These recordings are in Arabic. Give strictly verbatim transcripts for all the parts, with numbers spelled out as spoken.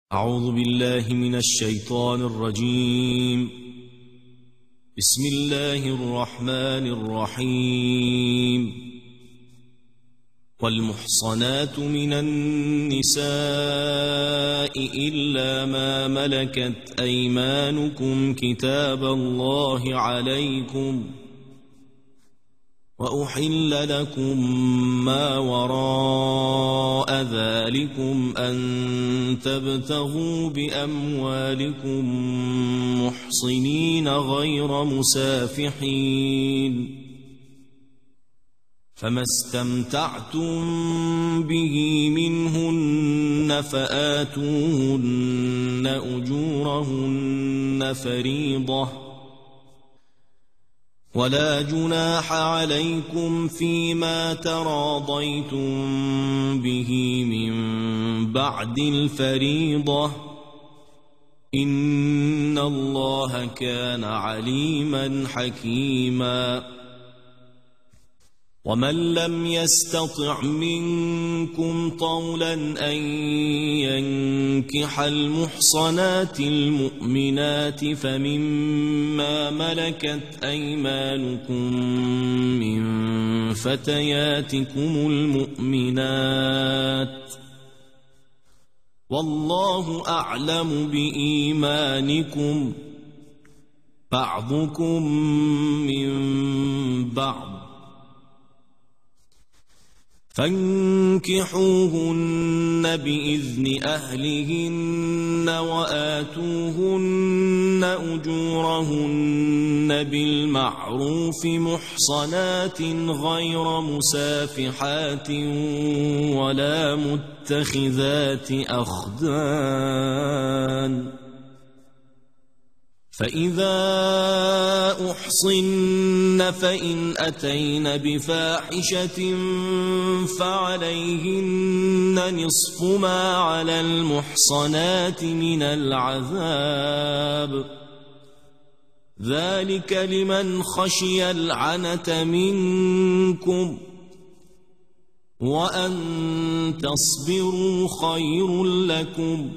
أعوذ بالله من الشيطان الرجيم. بسم الله الرحمن الرحيم. والمحصنات من النساء إلا ما ملكت أيمانكم كتاب الله عليكم، وأحل لكم ما وراء ذلكم أن تبتغوا بأموالكم محصنين غير مسافحين، فما استمتعتم به منهن فآتوهن أجورهن فريضة، ولا جناح عليكم فيما تراضيتم به من بعد الفريضة، إن الله كان عليما حكيما. ومن لم يستطع منكم طولا أن ينكح المحصنات المؤمنات فمما ملكت أيمانكم من فتياتكم المؤمنات، والله أعلم بإيمانكم، بعضكم من بعض، فانكحوهن بإذن أهلهن وآتوهن أجورهن بالمعروف محصنات غير مسافحات ولا متخذات أخدان، فإذا أحصن فإن أتين بفاحشة فعليهن نصف ما على المحصنات من العذاب، ذلك لمن خشي العنة منكم، وأن تصبروا خير لكم،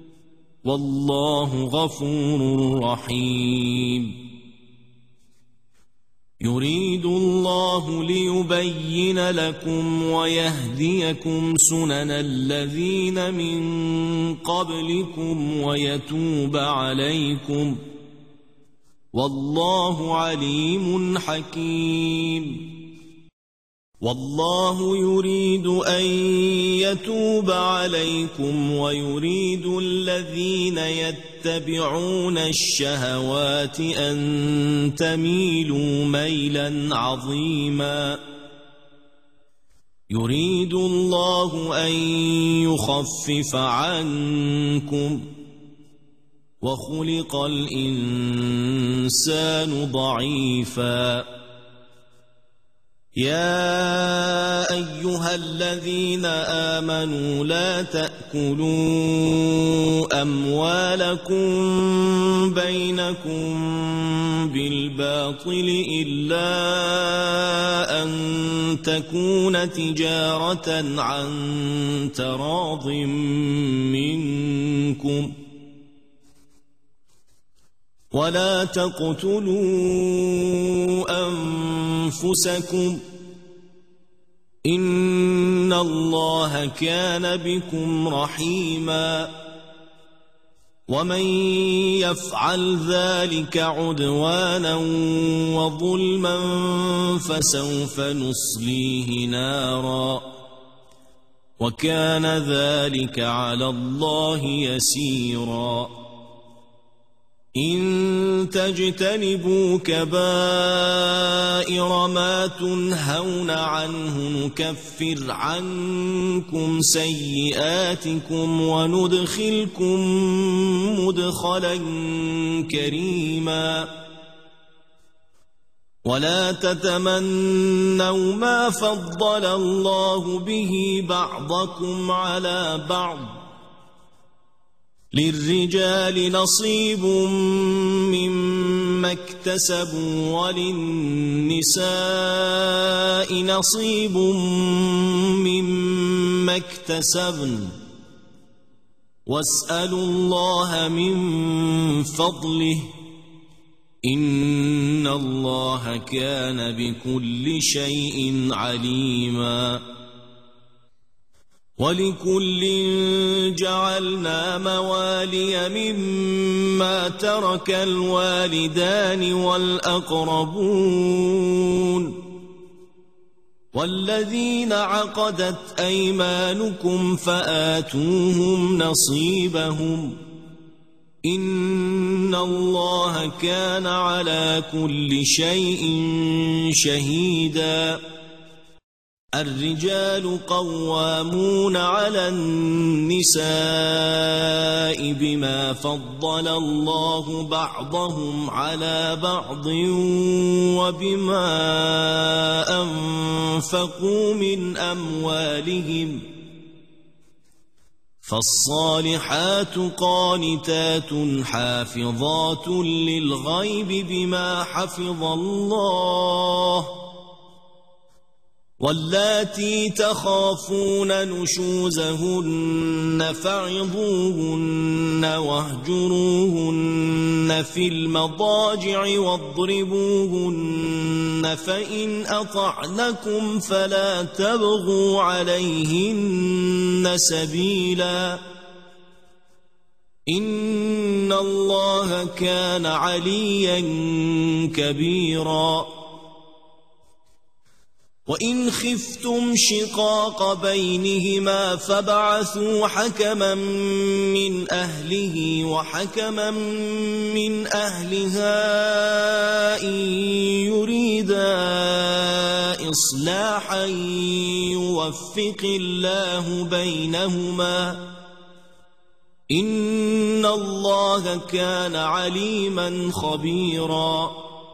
والله غفور رحيم. يريد الله ليبين لكم ويهديكم سنن الذين من قبلكم ويتوب عليكم، والله عليم حكيم. والله يريد أن يتوب عليكم ويريد الذين يتبعون الشهوات أن تميلوا ميلا عظيما. يريد الله أن يخفف عنكم، وخلق الإنسان ضعيفا. يا أيها الذين آمنوا لا تأكلوا أموالكم بينكم بالباطل إلا أن تكون تجارة عن تراض منكم، ولا تقتلوا أنفسكم، إن الله كان بكم رحيما. ومن يفعل ذلك عدوانا وظلما فسوف نصليه نارا، وكان ذلك على الله يسيرا. إن تجتنبوا كبائر ما تنهون عنه نكفر عنكم سيئاتكم وندخلكم مدخلا كريما. ولا تتمنوا ما فضل الله به بعضكم على بعض، للرجال نصيب مما اكتسبوا وللنساء نصيب مما اكتسبن واسألوا الله من فضله إن الله كان بكل شيء عليما ولكل جعلنا موالي مما ترك الوالدان والأقربون والذين عقدت أيمانكم فآتوهم نصيبهم إن الله كان على كل شيء شهيدا الرجال قوامون على النساء بما فضل الله بعضهم على بعض وبما أنفقوا من أموالهم فالصالحات قانتات حافظات للغيب بما حفظ الله واللاتي تخافون نشوزهن فعظوهن واهجروهن في المضاجع واضربوهن فإن أطعنكم فلا تبغوا عليهن سبيلا إن الله كان عليا كبيرا وإن خفتم شقاق بينهما فابعثوا حكما من أهله وحكما من أهلها إن يريدا إصلاحا يوفق الله بينهما إن الله كان عليما خبيرا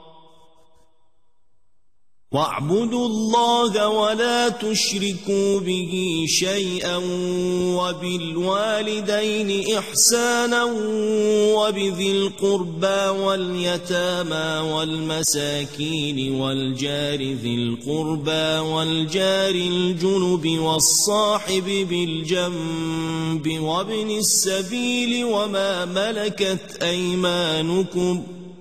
واعبدوا الله ولا تشركوا به شيئا وبالوالدين إحسانا وبذي القربى واليتامى والمساكين والجار ذي القربى والجار الجنب والصاحب بالجنب وابن السبيل وما ملكت أيمانكم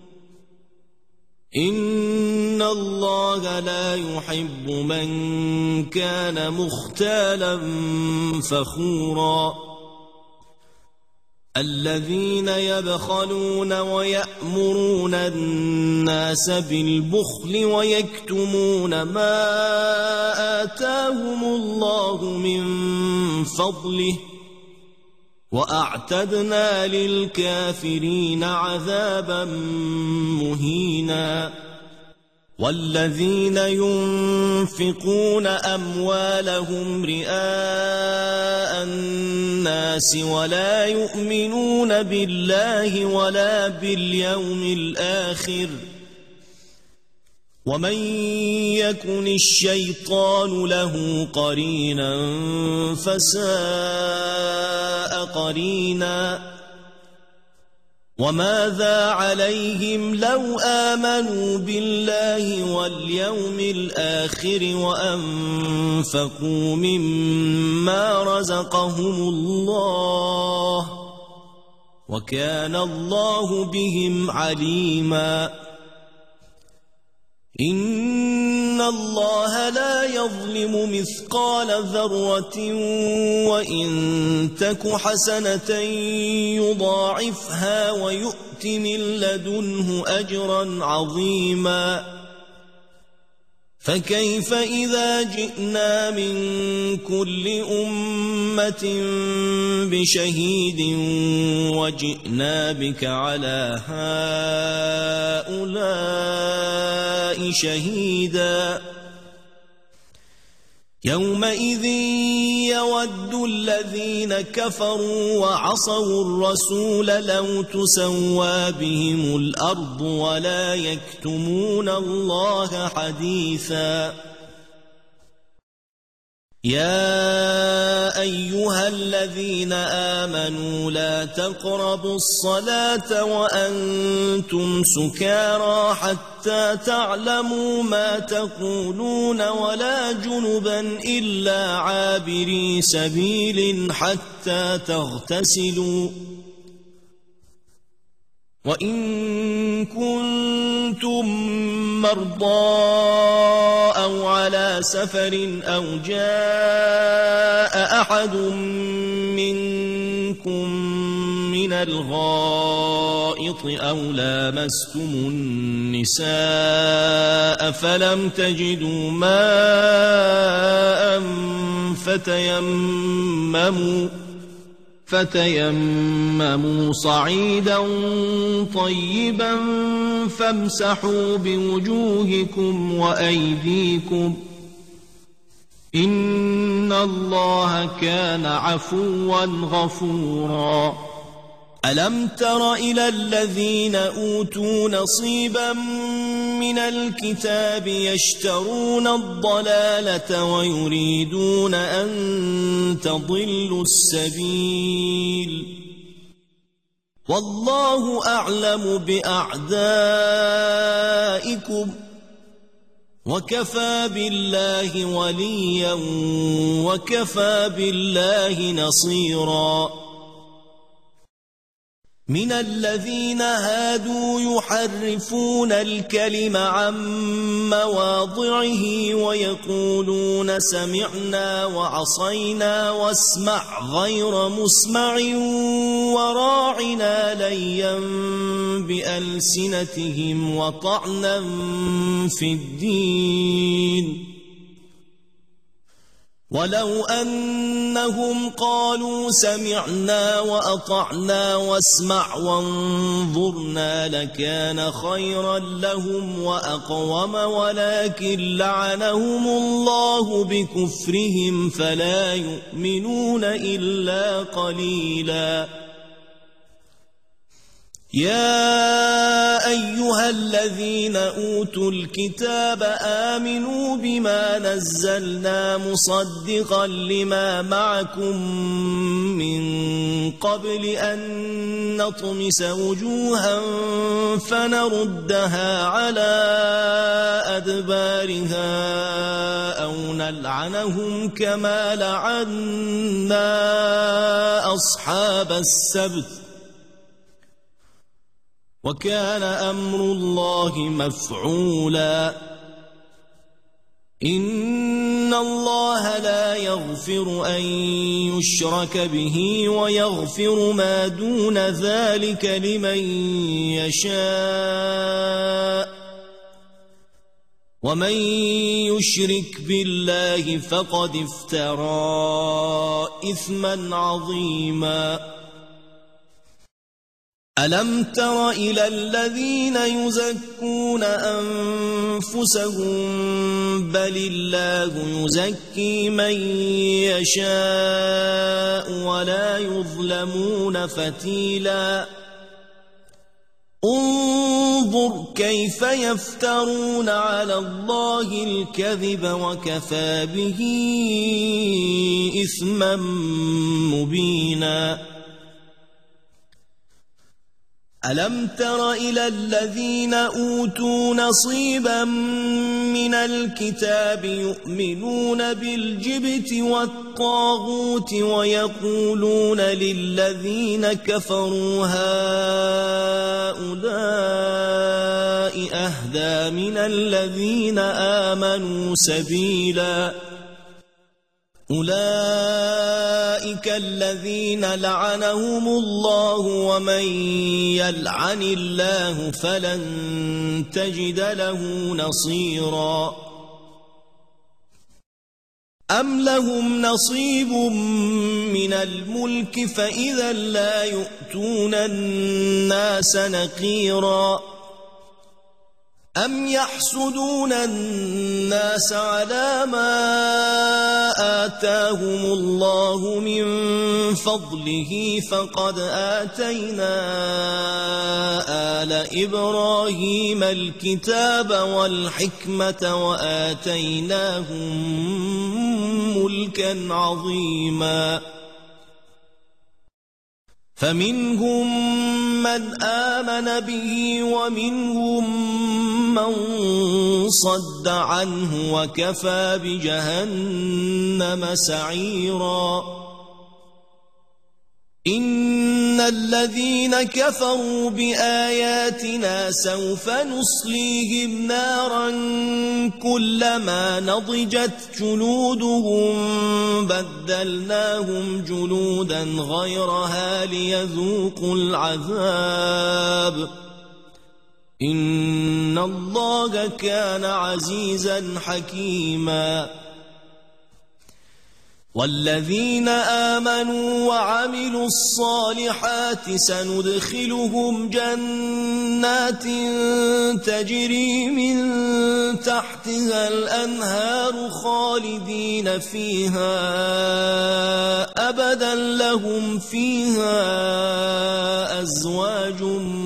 إن الله لا يحب من كان مختالا فخورا الذين يبخلون ويأمرون الناس بالبخل ويكتمون ما آتاهم الله من فضله وأعتدنا للكافرين عذابا مهينا والذين ينفقون أموالهم رئاء الناس ولا يؤمنون بالله ولا باليوم الآخر ومن يكن الشيطان له قرينا فساء قرينا وماذا عليهم لو آمنوا بالله واليوم الآخر وأنفقوا مما رزقهم الله وكان الله بهم عليما إن الله لا يظلم مثقال ذرة وإن تك حسنة يضاعفها ويؤت من لدنه أجرا عظيما فكيف إذا جئنا من كل أمة بشهيد وجئنا بك على هؤلاء شهيدا يومئذ يود الذين كفروا وعصوا الرسول لو تسوى بهم الأرض ولا يكتمون الله حديثا يا أيها الذين آمنوا لا تقربوا الصلاة وأنتم سكارى حتى تعلموا ما تقولون ولا جنبا إلا عابري سبيل حتى تغتسلوا وإن كنتم مرضى أو على سفر أو جاء أحد منكم من الغائط أو لامستم النساء فلم تجدوا ماء فتيمموا فتيمموا صعيدا طيبا فامسحوا بوجوهكم وأيديكم إن الله كان عفوا غفورا ألم تر إلى الذين أوتوا نصيبا من الكتاب يشترون الضلالة ويريدون أن تضلوا السبيل والله أعلم بأعدائكم وكفى بالله وليا وكفى بالله نصيرا من الذين هادوا يحرفون الكلم عن مواضعه ويقولون سمعنا وعصينا واسمع غير مسمع وراعنا ليا بألسنتهم وطعنا في الدين ولو أنهم قالوا سمعنا وأطعنا واسمع وانظرنا لكان خيرا لهم وأقوم ولكن لعنهم الله بكفرهم فلا يؤمنون إلا قليلا يا أيها الذين أوتوا الكتاب آمنوا بما نزلنا مصدقا لما معكم من قبل أن نطمس وجوها فنردها على أدبارها أو نلعنهم كما لعنا أصحاب السبت وكان أمر الله مفعولا إن الله لا يغفر أن يشرك به ويغفر ما دون ذلك لمن يشاء ومن يشرك بالله فقد افترى إثما عظيما ألم تر إلى الذين يزكون أنفسهم بل الله يزكي من يشاء ولا يظلمون فتيلا انظر كيف يفترون على الله الكذب وكفى به إثما مبينا ألم تر إلى الذين أوتوا نصيبا من الكتاب يؤمنون بالجبت والطاغوت ويقولون للذين كفروا هؤلاء أهدى من الذين آمنوا سبيلا أولئك الذين لعنهم الله ومن يلعن الله فلن تجد له نصيرا أم لهم نصيب من الملك فإذا لا يؤتون الناس نقيرا أم يحسدون الناس على ما آتاهم الله من فضله فقد آتينا آل إبراهيم الكتاب والحكمة وآتيناهم ملكا عظيما فمنهم من آمن به ومنهم من صد عنه وكفى بجهنم سعيرا إن الذين كفروا بآياتنا سوف نصليهم نارا كلما نضجت جلودهم بدلناهم جلودا غيرها ليذوقوا العذاب إن الله كان عزيزا حكيما والذين آمنوا وعملوا الصالحات سندخلهم جنات تجري من تحتها الأنهار خالدين فيها أبدا لهم فيها أزواج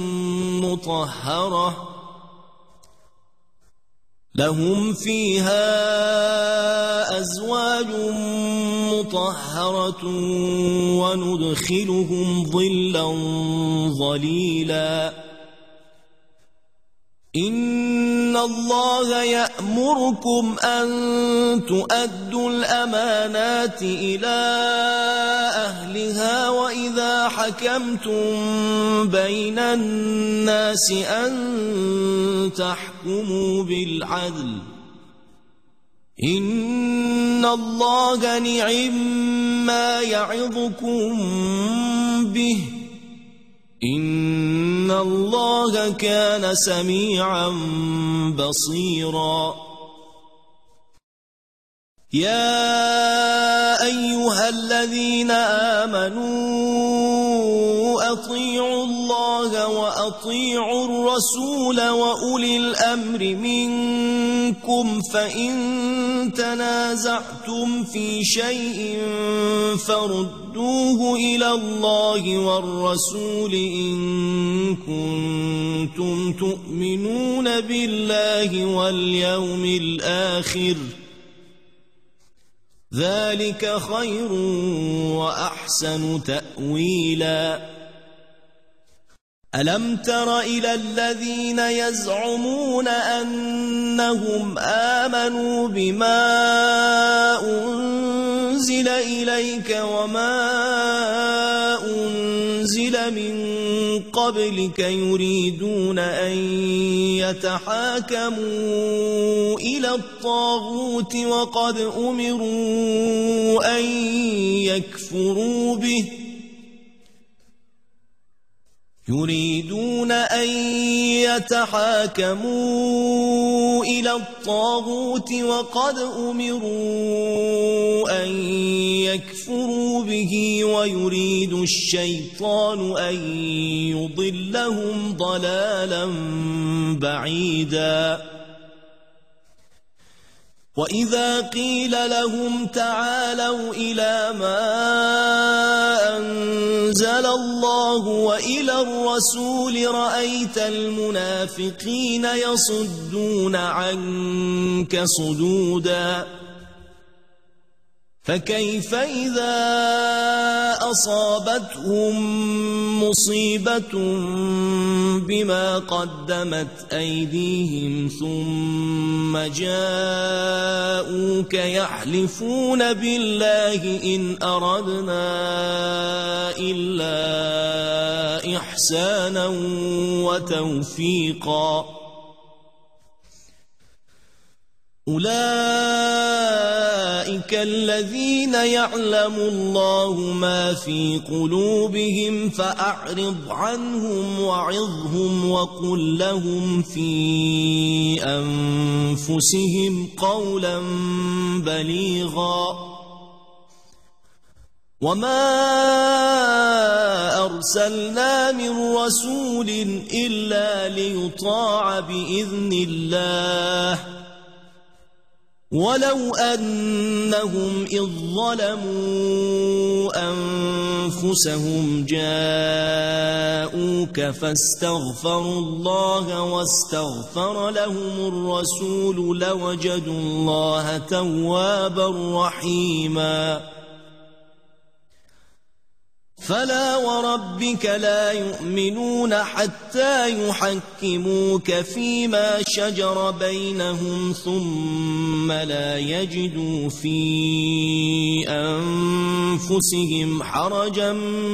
مطهرة لهم فيها أزواج مطهرة وندخلهم ظلا ظليلا إن الله يأمركم أن تؤدوا الأمانات إلى أهلها وإذا حكمتم بين الناس أن تحكموا بالعدل إن الله نعم ما يعظكم به إن الله كان سميعا بصيرا يا أيها الذين آمنوا أطيعوا الله وأطيعوا الرسول وأولي الأمر منكم فإن تنازعتم في شيء فردوه إلى الله والرسول إن كنتم تؤمنون بالله واليوم الآخر ذلك خير وأحسن تأويلا ألم تر إلى الذين يزعمون أنهم آمنوا بما أنزل إليك وما أنزل من قبلك يريدون أن يتحاكموا إلى الطاغوت وقد أمروا أن يكفروا به يريدون أن يتحاكموا إلى الطاغوت وقد أمروا أن يكفروا به ويريد الشيطان أن يضلهم ضلالا بعيدا وإذا قيل لهم تعالوا إلى ما أنزل الله وإلى الرسول رأيت المنافقين يصدون عنك صدودا فكيف إذا أصابتهم مصيبة بما قدمت أيديهم ثم جاءوك يحلفون بالله إن أردنا إلا إحسانا وتوفيقا أولئك الذين يعلم الله ما في قلوبهم فأعرض عنهم وعظهم وقل لهم في أنفسهم قولا بليغا وما أرسلنا من رسول إلا ليطاع بإذن الله ولو أنهم إذ ظلموا أنفسهم جاءوك فاستغفروا الله واستغفر لهم الرسول لوجدوا الله توابا رحيما فلا وربك لا يؤمنون حتى يحكموك فيما شجر بينهم ثم لا يجدوا في أنفسهم حرجا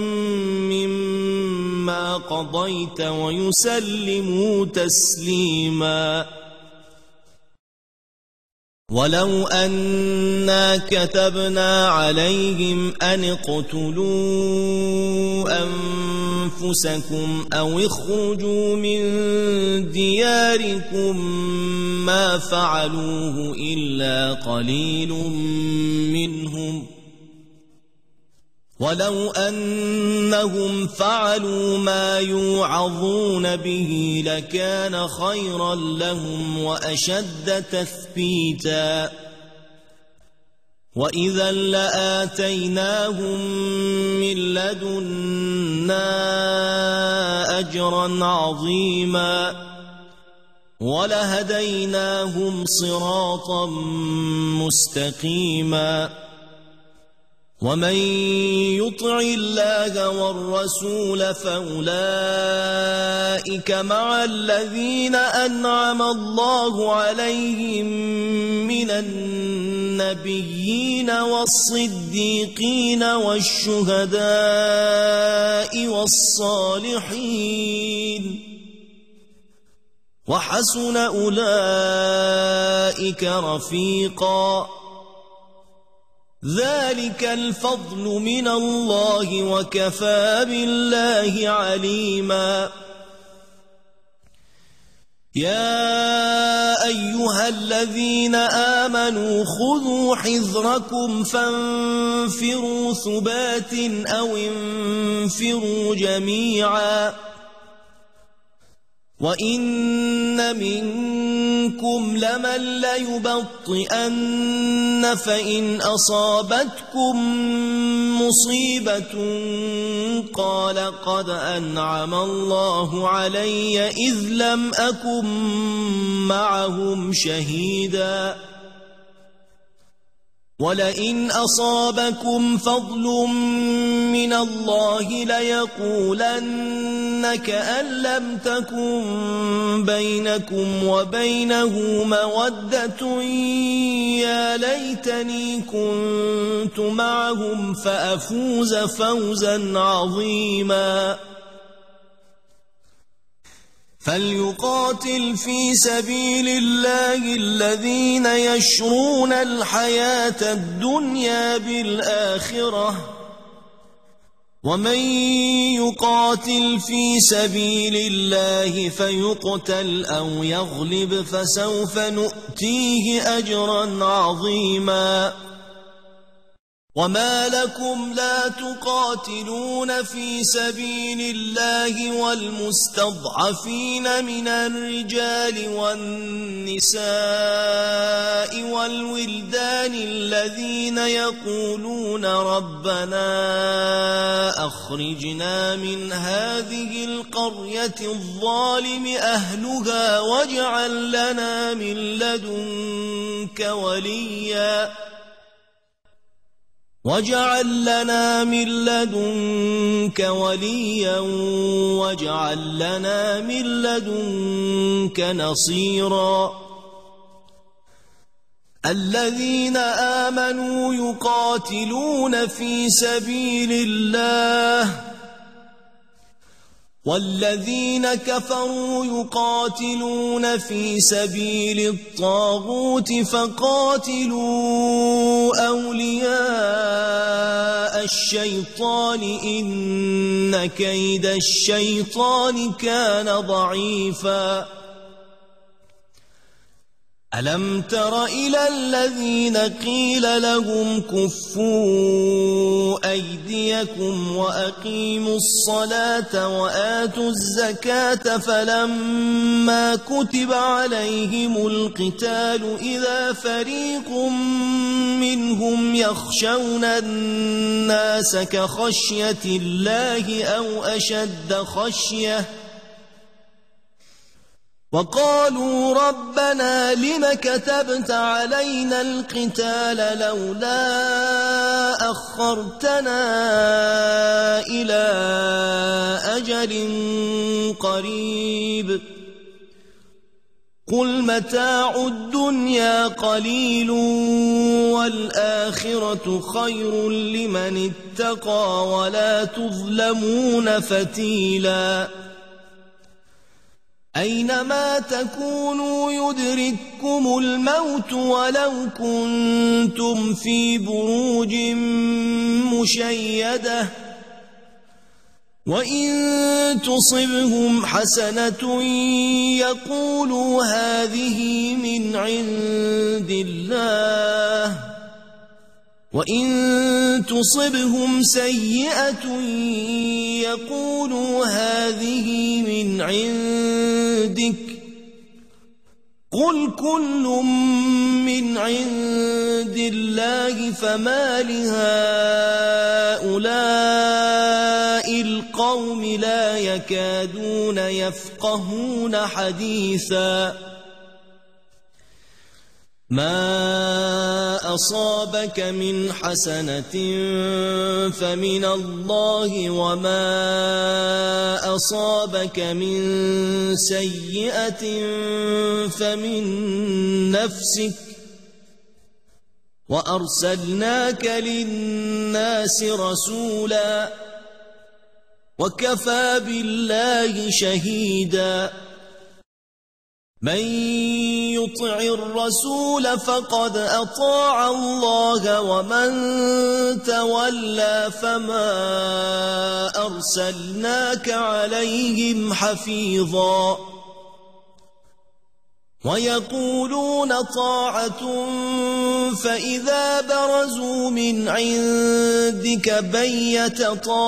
مما قضيت ويسلموا تسليما ولو أنا كتبنا عليهم أن اقتلوا أنفسكم أو اخرجوا من دياركم ما فعلوه إلا قليل منهم ولو أنهم فعلوا ما يوعظون به لكان خيرا لهم وأشد تثبيتا وإذا لآتيناهم من لدنا أجرا عظيما ولهديناهم صراطا مستقيما ومن يطع الله والرسول فأولئك مع الذين أنعم الله عليهم من النبيين والصديقين والشهداء والصالحين وحسن أولئك رفيقا ذلك الفضل من الله وكفى بالله عليما يا أيها الذين آمنوا خذوا حذركم فانفروا ثبات أو انفروا جميعا وإن منكم لمن ليبطئن فإن أصابتكم مصيبة قال قد أنعم الله علي إذ لم أكن معهم شهيدا ولئن أصابكم فضل من الله ليقولن كأن لم تكن بينكم وبينه مودة يا ليتني كنت معهم فأفوز فوزا عظيما فليقاتل في سبيل الله الذين يشرون الحياة الدنيا بالآخرة ومن يقاتل في سبيل الله فيقتل أو يغلب فسوف نؤتيه أجرا عظيما وما لكم لا تقاتلون في سبيل الله والمستضعفين من الرجال والنساء والولدان الذين يقولون ربنا أخرجنا من هذه القرية الظالم أهلها واجعل لنا من لدنك وليا واجعل لنا من لدنك وليا واجعل لنا من لدنك نصيرا الذين آمنوا يقاتلون في سبيل الله والذين كفروا يقاتلون في سبيل الطاغوت فقاتلوا أولياء الشيطان إن كيد الشيطان كان ضعيفا ألم تر إلى الذين قيل لهم كفوا أيديكم وأقيموا الصلاة وآتوا الزكاة فلما كتب عليهم القتال إذا فريق منهم يخشون الناس كخشية الله أو أشد خشية وقالوا ربنا لم كتبت علينا القتال لولا أخرتنا إلى أجل قريب قل متاع الدنيا قليل والآخرة خير لمن اتقى ولا تظلمون فتيلا أينما تكونوا يدرككم الموت ولو كنتم في بروج مشيدة وإن تصبهم حسنة يقولوا هذه من عند الله وإن تصبهم سيئة يقولوا هذه من عندك قل كل من عند الله فما لهؤلاء القوم لا يكادون يفقهون حديثا ما أصابك من حسنة فمن الله وما أصابك من سيئة فمن نفسك وأرسلناك للناس رسولا وكفى بالله شهيدا من يطع الرسول فقد أطاع الله ومن تولى فما أرسلناك عليهم حفيظا ويقولون طاعة فإذا برزوا من عندك بيت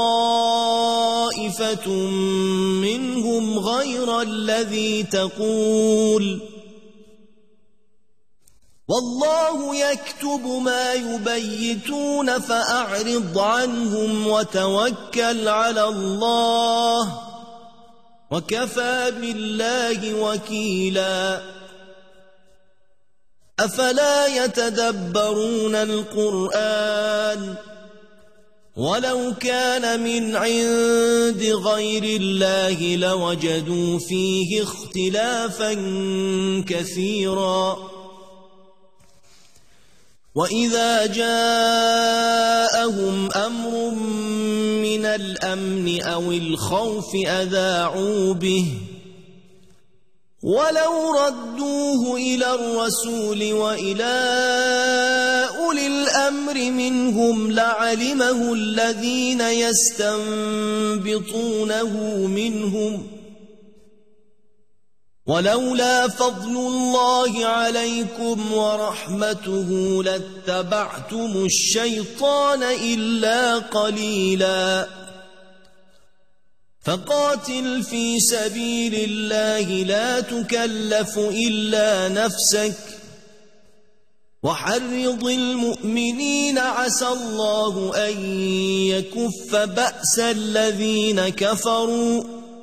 طائفة منهم غير الذي تقول والله يكتب ما يبيتون فأعرض عنهم وتوكل على الله وكفى بالله وكيلا أفلا يتدبرون القرآن ولو كان من عند غير الله لوجدوا فيه اختلافا كثيرا وإذا جاءهم أمر من الأمن أو الخوف أذاعوا به ولو ردوه إلى الرسول وإلى أولي الأمر منهم لعلمه الذين يستنبطونه منهم ولولا فضل الله عليكم ورحمته لاتبعتم الشيطان إلا قليلا فقاتل في سبيل الله لا تكلف إلا نفسك وحرض المؤمنين عسى الله أن يكف بأس الذين كفروا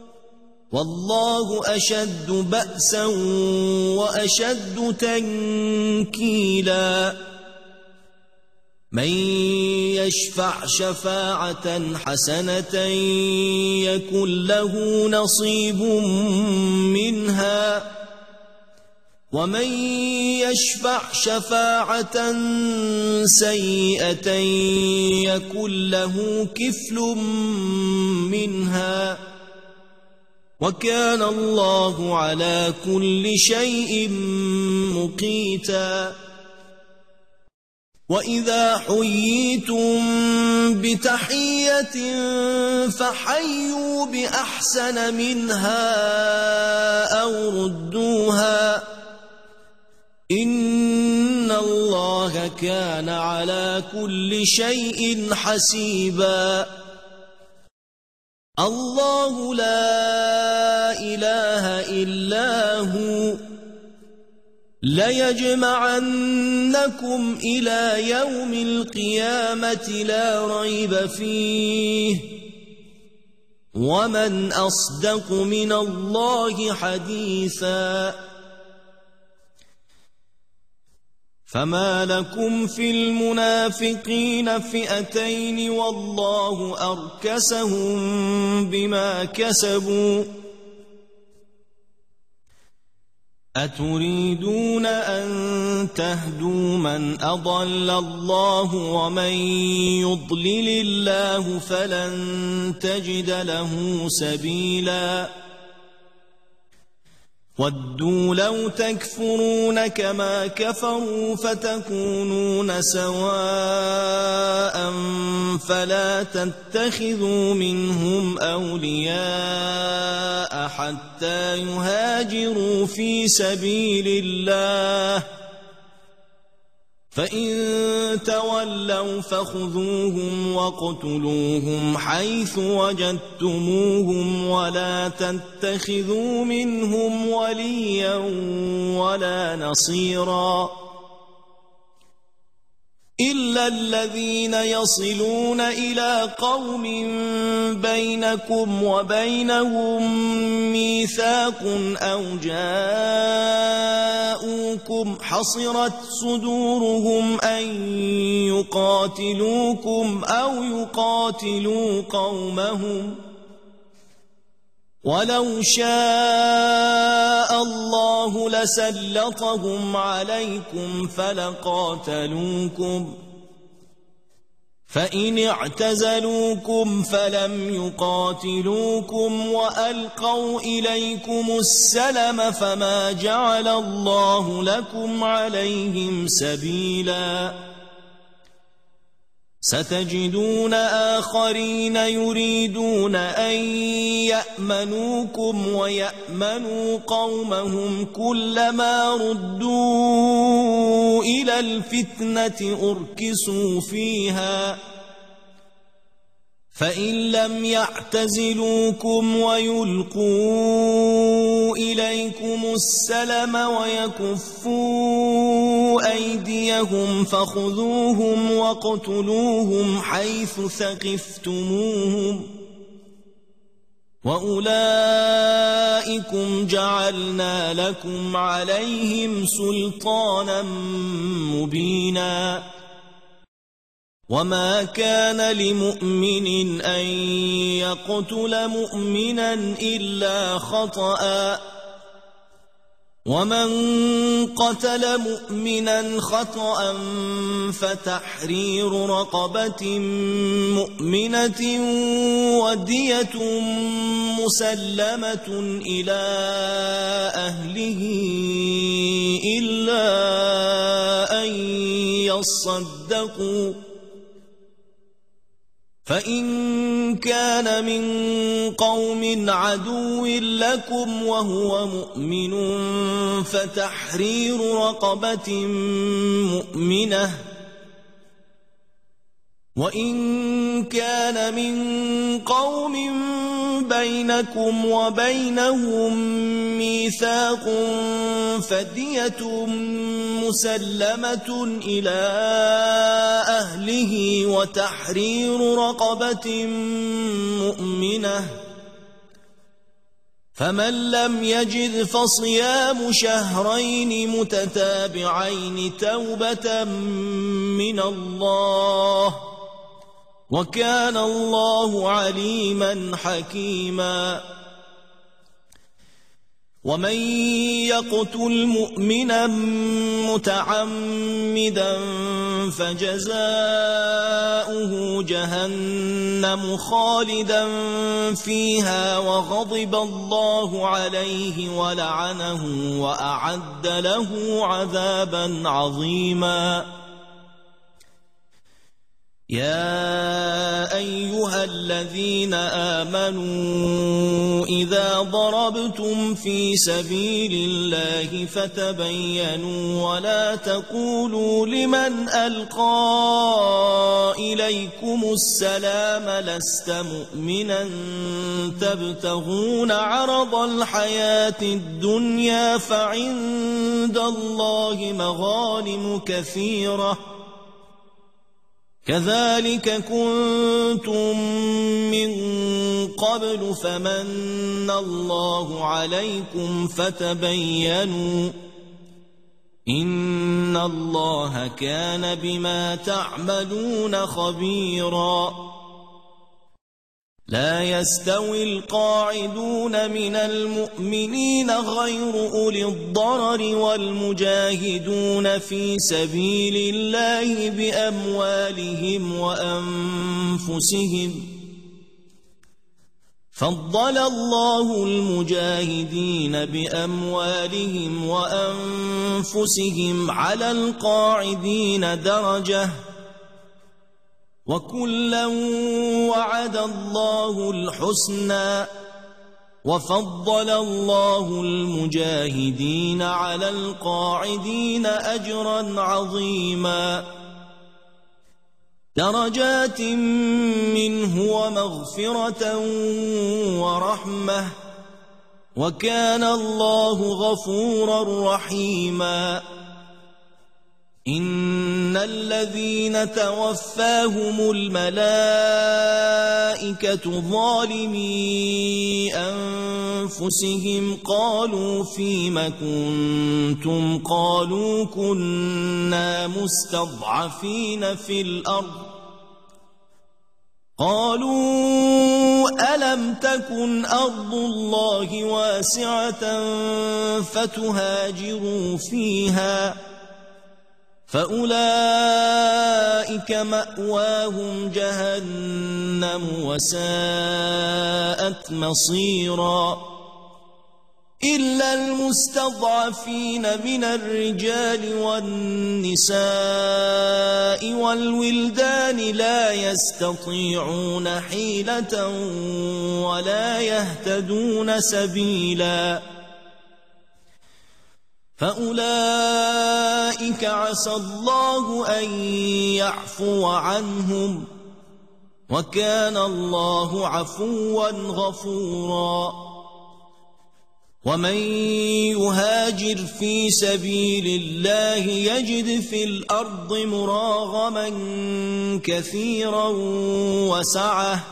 والله أشد بأسا وأشد تنكيلا من يشفع شفاعة حسنة يكن له نصيب منها ومن يشفع شفاعة سيئة يكن له كفل منها وكان الله على كل شيء مقيتا وإذا حييتم بتحية فحيوا بأحسن منها أو ردوها إن الله كان على كل شيء حسيبا. الله لا إله إلا هو ليجمعنكم إلى يوم القيامة لا ريب فيه ومن أصدق من الله حديثا. فما لكم في المنافقين فئتين والله أركسهم بما كسبوا أتريدون أن تهدوا من أضل الله ومن يضلل الله فلن تجد له سبيلا. ودوا لو تكفرون كما كفروا فتكونون سواء فلا تتخذوا منهم أولياء حتى يهاجروا في سبيل الله فإن تولوا فخذوهم واقتلوهم حيث وجدتموهم ولا تتخذوا منهم وليا ولا نصيرا إلا الذين يصلون إلى قوم بينكم وبينهم ميثاق أو جاءوكم حصرت صدورهم أن يقاتلوكم أو يقاتلوا قومهم ولو شاء الله لسلطهم عليكم فلقاتلوكم فإن اعتزلوكم فلم يقاتلوكم وألقوا إليكم السلم فما جعل الله لكم عليهم سبيلا. ستجدون آخرين يريدون أن يأمنوكم ويأمنوا قومهم كلما ردوا إلى الفتنة أركسوا فيها فإن لم يعتزلوكم ويلقوا إليكم السلم ويكفوا أيديهم فخذوهم واقتلوهم حيث ثقفتموهم وأولئكم جعلنا لكم عليهم سلطانا مبينا. وما كان لمؤمن أن يقتل مؤمنا إلا خطأ ومن قتل مؤمنا خطأ فتحرير رقبة مؤمنة ودية مسلمة إلى أهله إلا أن يصدقوا فإن كان من قوم عدو لكم وهو مؤمن فتحرير رقبة مؤمنة وإن كان من قوم بينكم وبينهم ميثاق فدية مسلمة إلى أهله وتحرير رقبة مؤمنة فمن لم يجد فصيام شهرين متتابعين توبة من الله وكان الله عليما حكيما. ومن يقتل مؤمنا متعمدا فجزاؤه جهنم خالدا فيها وغضب الله عليه ولعنه وأعد له عذابا عظيما. يا أيها الذين آمنوا إذا ضربتم في سبيل الله فتبينوا ولا تقولوا لمن ألقى إليكم السلام لست مؤمنا تبتغون عرض الحياة الدنيا فعند الله مغانم كثيرة كذلك كنتم من قبل فمن الله عليكم فتبينوا إن الله كان بما تعملون خبيرا لا يستوي القاعدون من المؤمنين غير أولي الضرر والمجاهدون في سبيل الله بأموالهم وأنفسهم فضل الله المجاهدين بأموالهم وأنفسهم على القاعدين درجة وكلا وعد الله الحسنى وفضل الله المجاهدين على القاعدين أجرا عظيما درجات منه ومغفرة ورحمة وكان الله غفورا رحيما إن الذين توفاهم الملائكة ظالمي أنفسهم قالوا فيم كنتم قالوا كنا مستضعفين في الأرض قالوا ألم تكن أرض الله واسعة فتهاجروا فيها فأولئك مأواهم جهنم وساءت مصيرا إلا المستضعفين من الرجال والنساء والولدان لا يستطيعون حيلة ولا يهتدون سبيلا فأولئك عسى الله أن يعفو عنهم وكان الله عفوا غفورا ومن يهاجر في سبيل الله يجد في الأرض مراغما كثيرا وسعة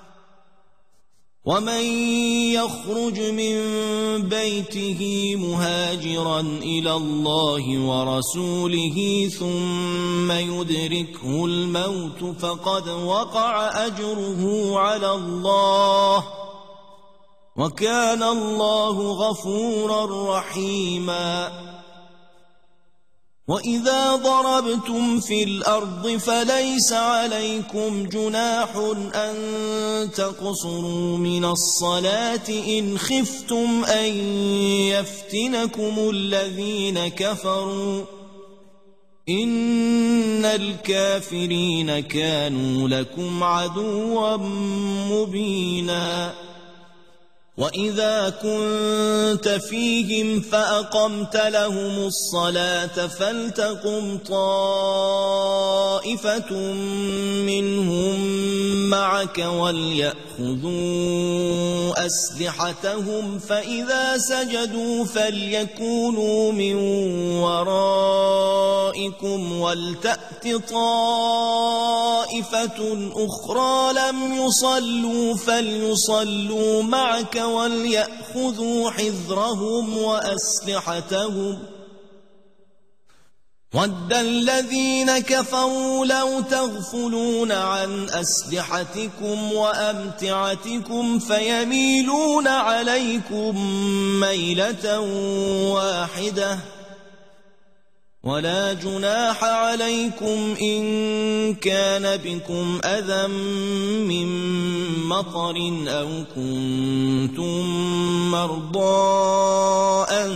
ومن يخرج من بيته مهاجرا إلى الله ورسوله ثم يدركه الموت فقد وقع أجره على الله وكان الله غفورا رحيما وإذا ضربتم في الأرض فليس عليكم جناح أن تقصروا من الصلاة إن خفتم أن يفتنكم الذين كفروا إن الكافرين كانوا لكم عدوا مبينا وإذا كنت فيهم فأقمت لهم الصلاة فلتقم طائفة منهم معك وليأخذوا أسلحتهم فإذا سجدوا فليكونوا من ورائكم ولتأت طائفة أخرى لم يصلوا فليصلوا معك وليأخذوا حذرهم وأسلحتهم ود الذين كفروا لو تغفلون عن أسلحتكم وأمتعتكم فيميلون عليكم ميلة واحدة ولا جناح عليكم إن كان بكم أذى من مطر أو كنتم مرضى أن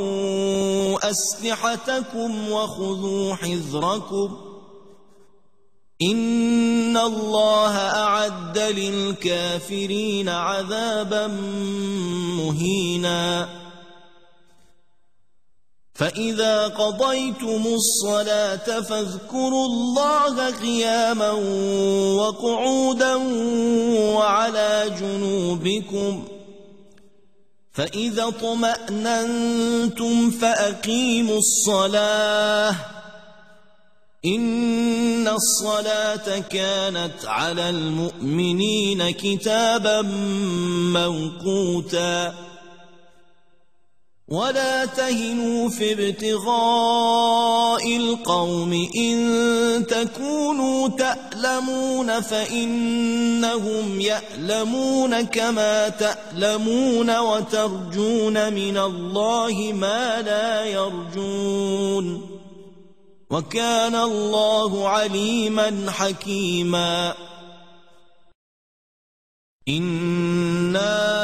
تضعوا أسلحتكم وخذوا حذركم إن الله أعد للكافرين عذابا مهينا فإذا قضيتم الصلاة فاذكروا الله قياما وقعودا وعلى جنوبكم فإذا اطمأننتم فأقيموا الصلاة إن الصلاة كانت على المؤمنين كتابا موقوتا ولا تهنوا في ابتغاء القوم إن تكونوا تألمون فإنهم يألمون كما تألمون وترجون من الله ما لا يرجون وكان الله عليما حكيما إنا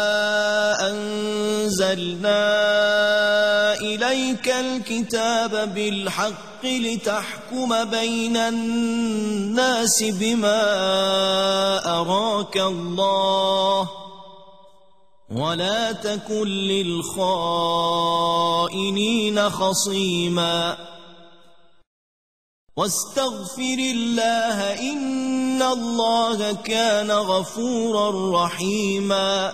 أنزلنا إليك الكتاب بالحق لتحكم بين الناس بما أراك الله ولا تكن للخائنين خصيما واستغفر الله إن الله كان غفورا رحيما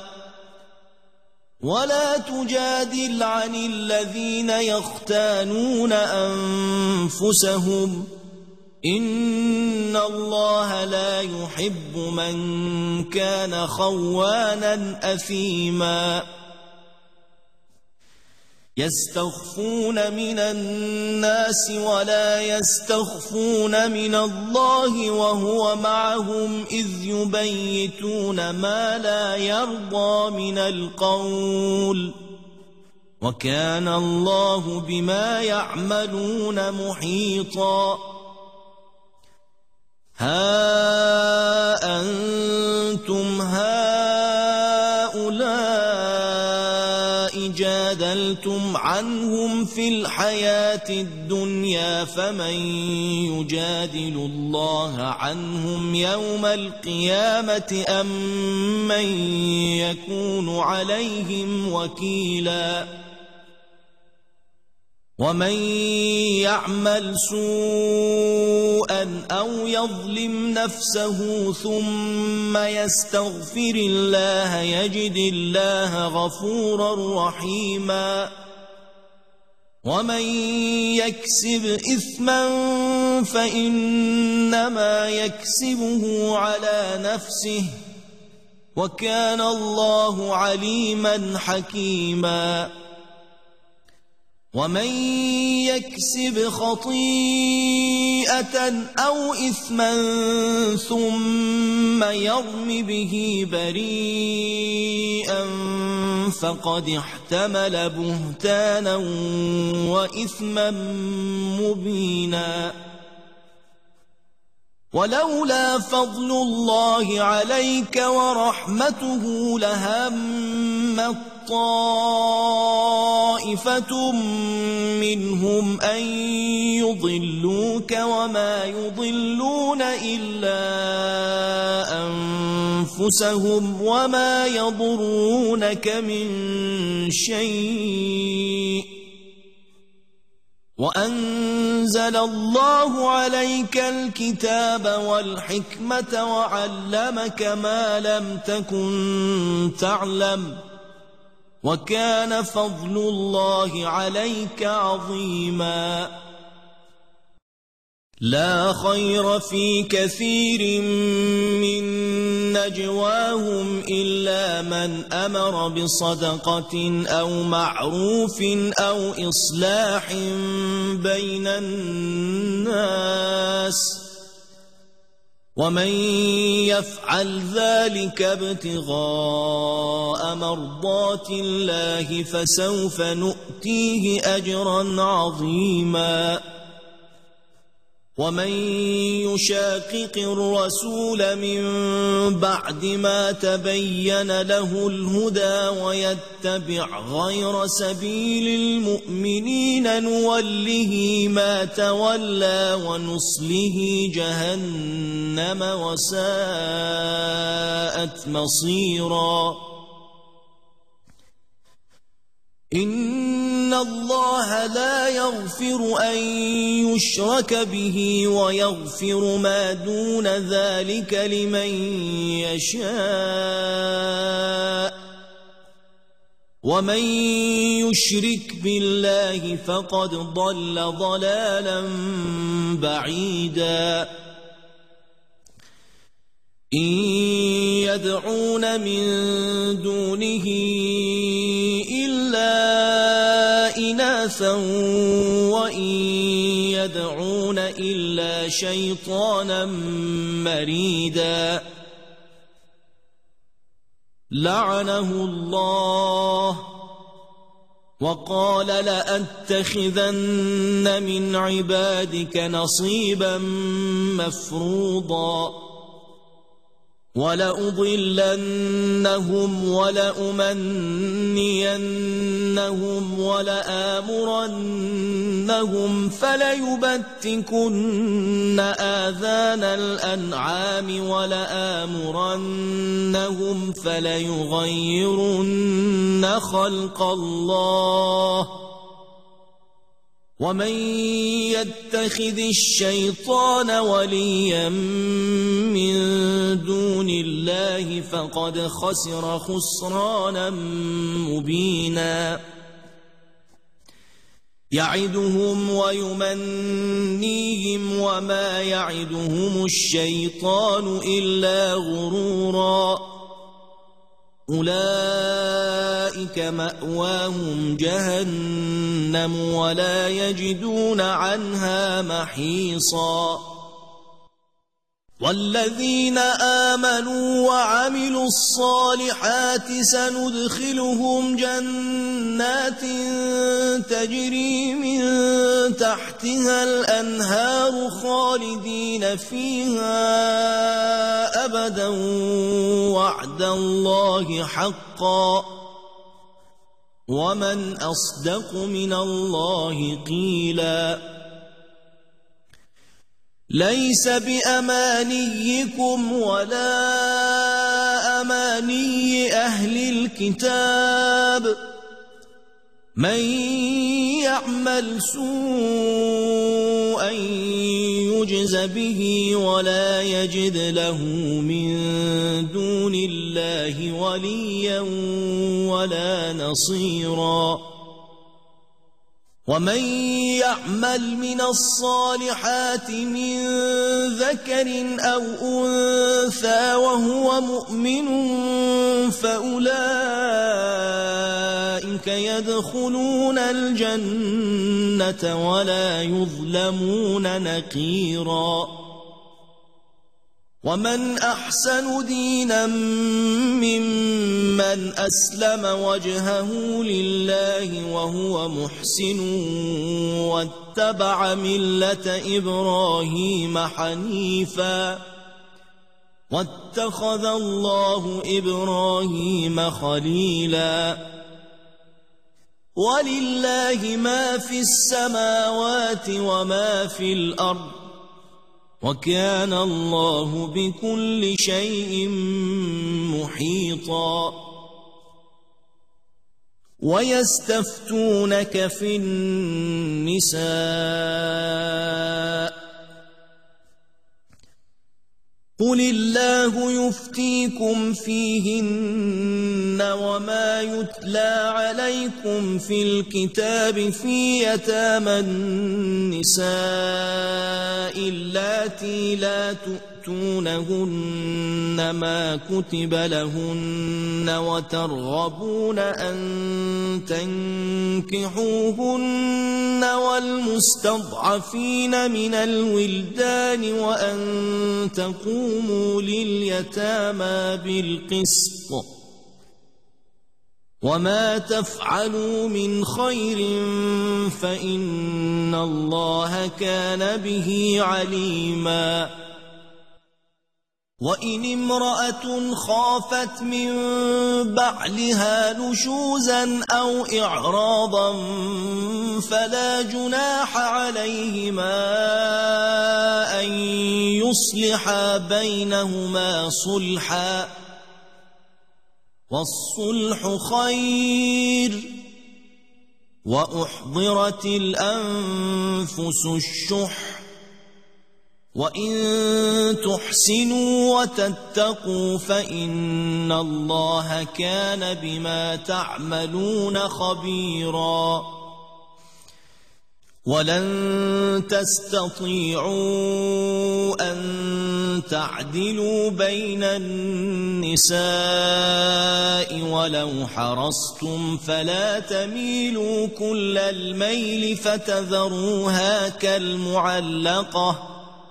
ولا تجادل عن الذين يختانون أنفسهم إن الله لا يحب من كان خوانا أثيما يستخفون من الناس ولا يستخفون من الله وهو معهم إذ يبيتون ما لا يرضى من القول وكان الله بما يعملون محيطا ها أنتم هؤلاء جادلتم عنهم في الحياة الدنيا فمن يجادل الله عنهم يوم القيامة أم من يكون عليهم وكيلا ومن يعمل سوءا أو يظلم نفسه ثم يستغفر الله يجد الله غفورا رحيما ومن يكسب إثما فإنما يكسبه على نفسه وكان الله عليما حكيما ومن يكسب خطيئة أو إثما ثم يرم به بريئا فقد احتمل بهتانا وإثما مبينا ولولا فضل الله عليك ورحمته لهم طائفة منهم أن يضلوك وما يضلون إلا أنفسهم وما يضرونك من شيء وأنزل الله عليك الكتاب والحكمة وعلمك ما لم تكن تعلم وكان فضل الله عليك عظيما لا خير في كثير من نجواهم إلا من أمر بصدقة أو معروف أو إصلاح بين الناس ومن يفعل ذلك ابتغاء مرضات الله فسوف نؤتيه أجرا عظيما ومن يشاقق الرسول من بعد ما تبين له الهدى ويتبع غير سبيل المؤمنين نوله ما تولى ونصله جهنم وساءت مصيرا إن الله لا يغفر أن يشرك به ويغفر ما دون ذلك لمن يشاء ومن يشرك بالله فقد ضل ضلالا بعيدا إن يدعون من دونه إلا إناثا وإن يدعون إلا شيطانا مريدا لعنه الله وقال لأتخذن من عبادك نصيبا مفروضا ولأضلنهم ولأمنينهم ولآمرنهم فليبتكن آذان الأنعام ولآمرنهم فليغيرن خلق الله ومن يتخذ الشيطان وليا من دون الله فقد خسر خسرانا مبينا يعدهم ويمنيهم وما يعدهم الشيطان إلا غرورا أولئك مأواهم جهنم ولا يجدون عنها محيصا والذين آمنوا وعملوا الصالحات سندخلهم جنات تجري من تحتها الأنهار خالدين فيها أبدا وعد الله حقا ومن أصدق من الله قيلا ليس بأمانيكم ولا أماني أهل الكتاب من يعمل سوءا يجز به ولا يجد له من دون الله وليا ولا نصيرا ومن يعمل من الصالحات من ذكر أو أنثى وهو مؤمن فأولئك يدخلون الجنة ولا يظلمون نقيرا ومن أحسن دينا ممن أسلم وجهه لله وهو محسن واتبع ملة إبراهيم حنيفا واتخذ الله إبراهيم خليلا ولله ما في السماوات وما في الأرض وكان الله بكل شيء محيطا ويستفتونك في النساء قل الله يفتيكم فيهن وما يتلى عليكم في الكتاب في يتامى النساء اللاتي لا تؤتونهن ما كتب لهن وترغبون أن تنكحوهن والمستضعفين من الولدان وأن تقوموا لليتامى بالقسط وما تفعلوا من خير فإن الله كان به عليما وإن امرأة خافت من بعلها نشوزا أو إعراضا فلا جناح عليهما أن يصلحا بينهما صلحا والصلح خير وأحضرت الأنفس الشح وإن تحسنوا وتتقوا فإن الله كان بما تعملون خبيرا ولن تستطيعوا أن تعدلوا بين النساء ولو حرصتم فلا تميلوا كل الميل فتذروها كالمعلقة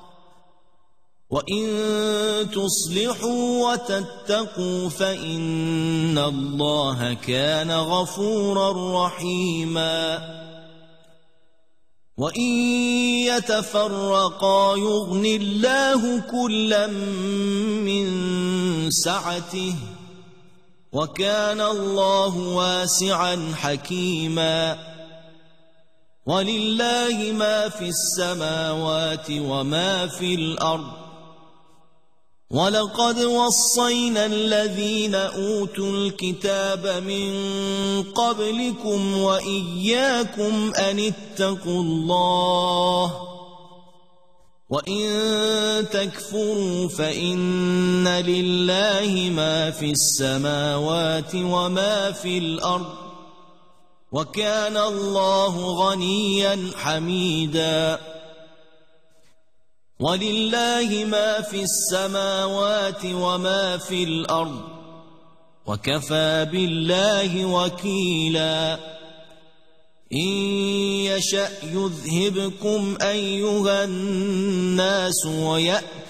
وإن تصلحوا وتتقوا فإن الله كان غفورا رحيما وإن يتفرقا يغن الله كلا من سعته وكان الله واسعا حكيما ولله ما في السماوات وما في الأرض ولقد وصينا الذين أوتوا الكتاب من قبلكم وإياكم أن اتقوا الله وإن تكفروا فإن لله ما في السماوات وما في الأرض وكان الله غنيا حميدا ولله ما في السماوات وما في الأرض وكفى بالله وكيلا إن يشأ يذهبكم أيها الناس ويأت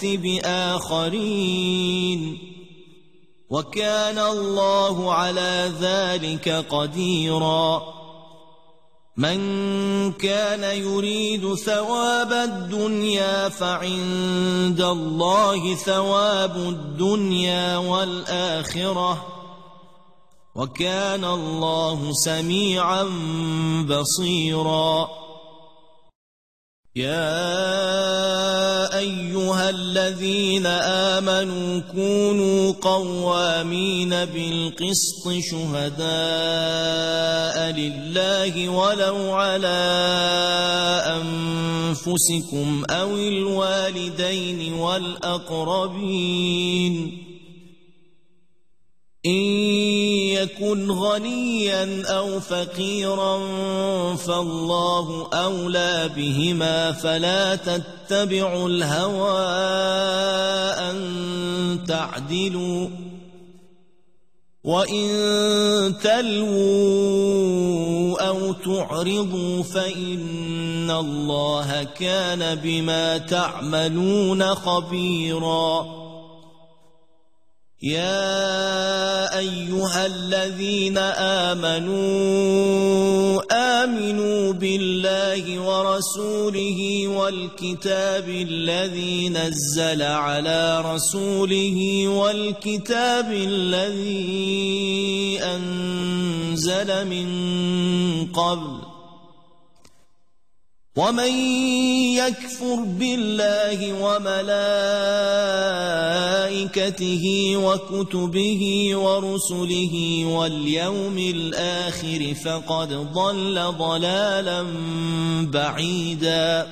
بآخرين وكان الله على ذلك قديرا من كان يريد ثواب الدنيا فعند الله ثواب الدنيا والآخرة وكان الله سميعا بصيرا يا أيها الذين آمنوا كونوا قوامين بالقسط شهداء لله ولو على أنفسكم أو الوالدين والأقربين إن يكن غنيا أو فقيرا فالله أولى بهما فلا تتبعوا الهوى أن تعدلوا وإن تلووا أو تعرضوا فإن الله كان بما تعملون خبيرا يا أيها الذين آمنوا آمنوا بالله ورسوله والكتاب الذي نزل على رسوله والكتاب الذي أنزل من قبل ومن يكفر بالله وملائكته وكتبه ورسله واليوم الآخر فقد ضل ضلالا بعيدا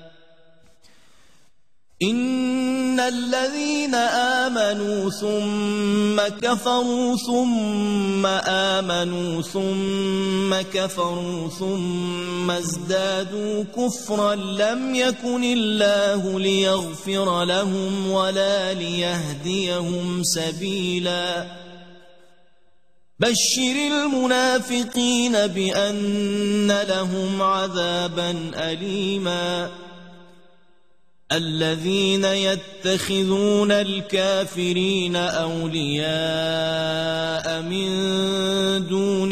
إن الذين آمنوا ثم كفروا ثم آمنوا ثم كفروا ثم ازدادوا كفرا لم يكن الله ليغفر لهم ولا ليهديهم سبيلا بشر المنافقين بأن لهم عذابا أليما الذين يتخذون الكافرين أولياء من دون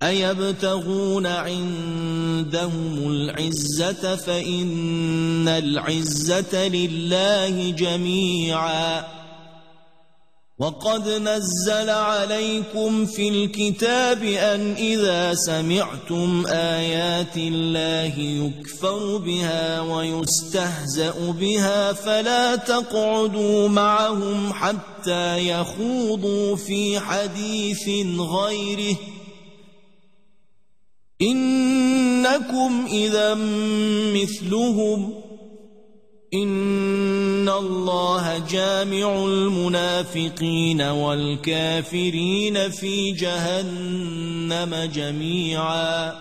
أيبتغون عندهم العزة فإن العزة لله جميعا وقد نزل عليكم في الكتاب أن إذا سمعتم آيات الله يكفر بها ويستهزأ بها فلا تقعدوا معهم حتى يخوضوا في حديث غيره إنكم إذا مثلهم إن الله جامع المنافقين والكافرين في جهنم جميعا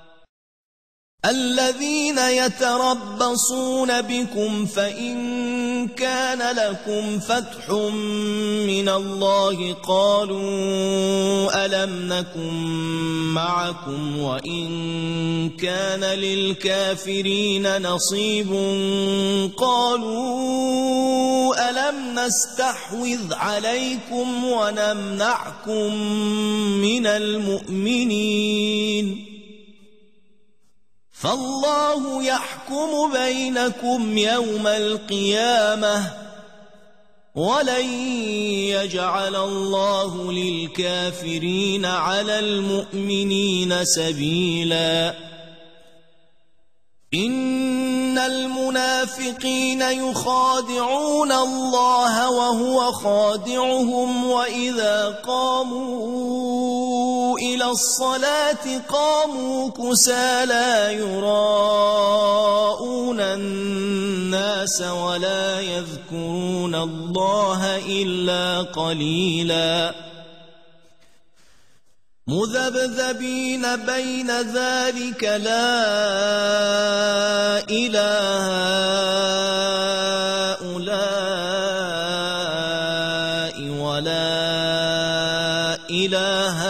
الذين يتربصون بكم فإن كان لكم فتح من الله قالوا ألم نكن معكم وإن كان للكافرين نصيب قالوا ألم نستحوذ عليكم ونمنعكم من المؤمنين فالله يحكم بينكم يوم القيامة ولن يجعل الله للكافرين على المؤمنين سبيلا إن المنافقين يخادعون الله وهو خادعهم وإذا قاموا إلى الصلاة قاموا كسالى يراءون الناس ولا يذكرون الله إلا قليلا مذبذبين بين ذلك لا إله هؤلاء ولا إله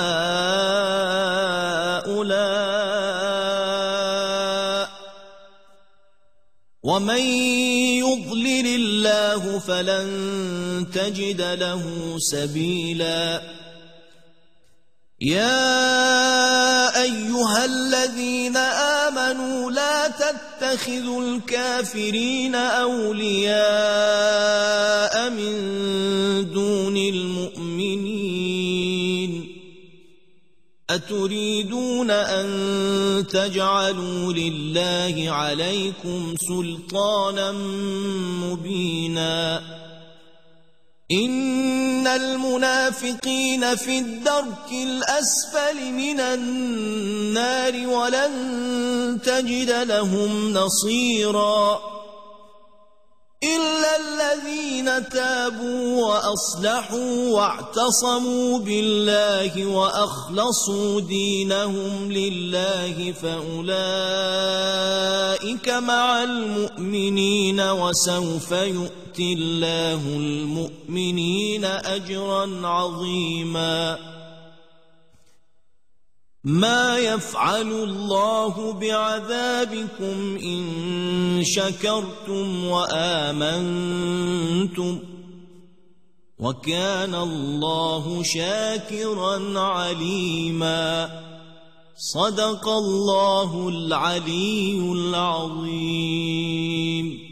هؤلاء ومن يضلل الله فلن تجد له سبيلا يا أيها الذين آمنوا لا تتخذوا الكافرين أولياء من دون المؤمنين أتريدون أن تجعلوا لله عليكم سلطانا مبينا إن المنافقين في الدرك الأسفل من النار ولن تجد لهم نصيرا إلا الذين تابوا وأصلحوا واعتصموا بالله وأخلصوا دينهم لله فأولئك مع المؤمنين وسوف يؤتي الله المؤمنين أجرا عظيما ما يفعل الله بعذابكم إن شكرتم وآمنتم وكان الله شاكرا عليما صدق الله العلي العظيم.